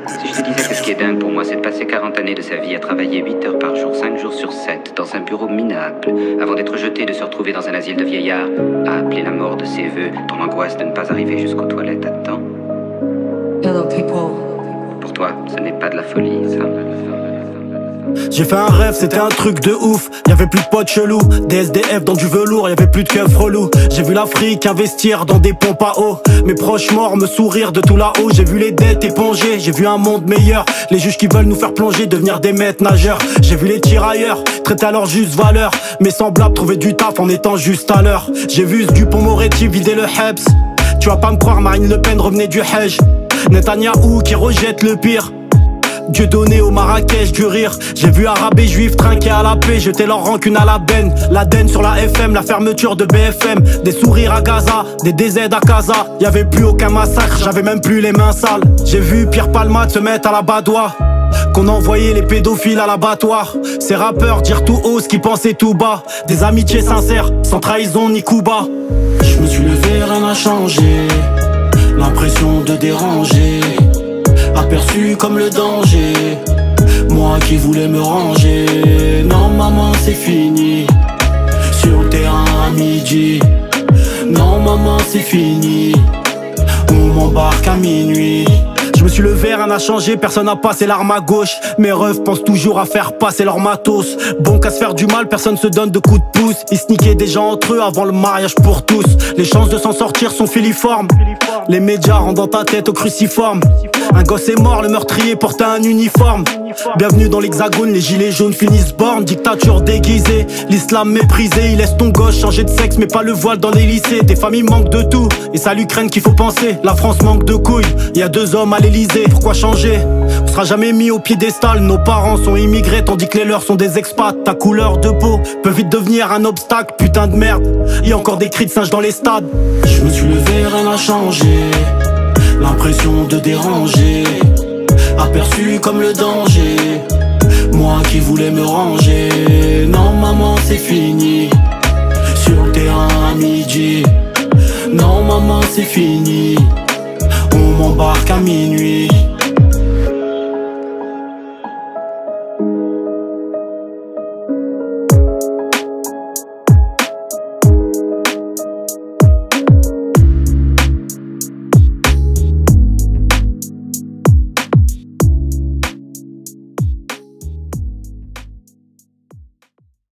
Si je te disais que ce qui est dingue pour moi, c'est de passer 40 années de sa vie à travailler 8 heures par jour, 5 jours sur 7, dans un bureau minable, avant d'être jeté, de se retrouver dans un asile de vieillards, à appeler la mort de ses voeux, dans l'angoisse de ne pas arriver jusqu'aux toilettes à temps. Hello people. Pour toi, ce n'est pas de la folie, ça. J'ai fait un rêve, c'était un truc de ouf. Y'avait plus de potes chelous, des SDF dans du velours, y'avait plus de keufs relous. J'ai vu l'Afrique investir dans des pompes à eau, mes proches morts me sourire de tout là-haut. J'ai vu les dettes épongées, j'ai vu un monde meilleur. Les juges qui veulent nous faire plonger, devenir des maîtres nageurs. J'ai vu les tirailleurs, traités à leur juste valeur. Mes semblables trouver du taf en étant juste à l'heure. J'ai vu Dupont-Moretti vider le Hebs. Tu vas pas me croire, Marine Le Pen revenait du Hajj. Netanyahou qui rejette le pire. Dieu donné au Marrakech du rire. J'ai vu arabes et juifs trinquer à la paix, jeter leur rancune à la benne. L'Aden sur la FM, la fermeture de BFM. Des sourires à Gaza, des DZ à Casa. Y'avait plus aucun massacre, j'avais même plus les mains sales. J'ai vu Pierre Palmade se mettre à la badoie, qu'on envoyait les pédophiles à l'abattoir. Ces rappeurs dire tout haut ce qu'ils pensaient tout bas. Des amitiés sincères, sans trahison ni coup bas. Je me suis levé, rien n'a changé. L'impression de déranger, aperçu comme le danger. Moi qui voulais me ranger. Non maman c'est fini. Sur le terrain à midi. Non maman c'est fini. On m'embarque à minuit. Je me suis levé, rien n'a changé, personne n'a passé l'arme à gauche. Mes refs pensent toujours à faire passer leur matos. Bon qu'à se faire du mal, personne se donne de coups de pouce. Ils sniquaient des gens entre eux avant le mariage pour tous. Les chances de s'en sortir sont filiformes. Les médias rendent dans ta tête au cruciforme. Un gosse est mort, le meurtrier portait un uniforme. Bienvenue dans l'hexagone, les gilets jaunes finissent bornes. Dictature déguisée, l'islam méprisé. Il laisse ton gosse changer de sexe mais pas le voile dans les lycées. Des familles manquent de tout, et c'est à l'Ukraine qu'il faut penser. La France manque de couilles, y a 2 hommes à l'Elysée. Pourquoi changer? On sera jamais mis au piédestal. Nos parents sont immigrés tandis que les leurs sont des expats. Ta couleur de peau peut vite devenir un obstacle. Putain de merde, y a encore des cris de singes dans les stades. Je me suis levé, rien n'a changé. L'impression de déranger, aperçu comme le danger. Moi qui voulais me ranger. Non maman c'est fini. Sur le terrain à midi. Non maman c'est fini. On m'embarque à minuit.